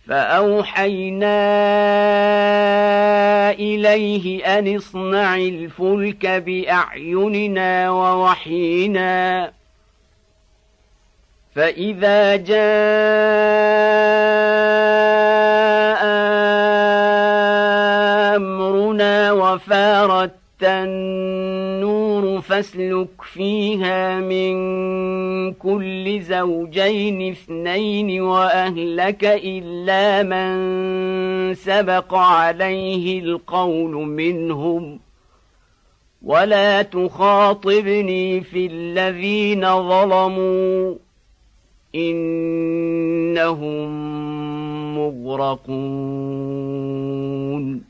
فأوحينا إليه أن اصنع الفلك بأعيننا ووحينا فإذا جاء أمرنا وفارت النور فاسلك فيها من كل زوجين 2 وأهلك إلا من سبق عليه القول منهم ولا تخاطبني في الذين ظلموا إنهم مغرقون.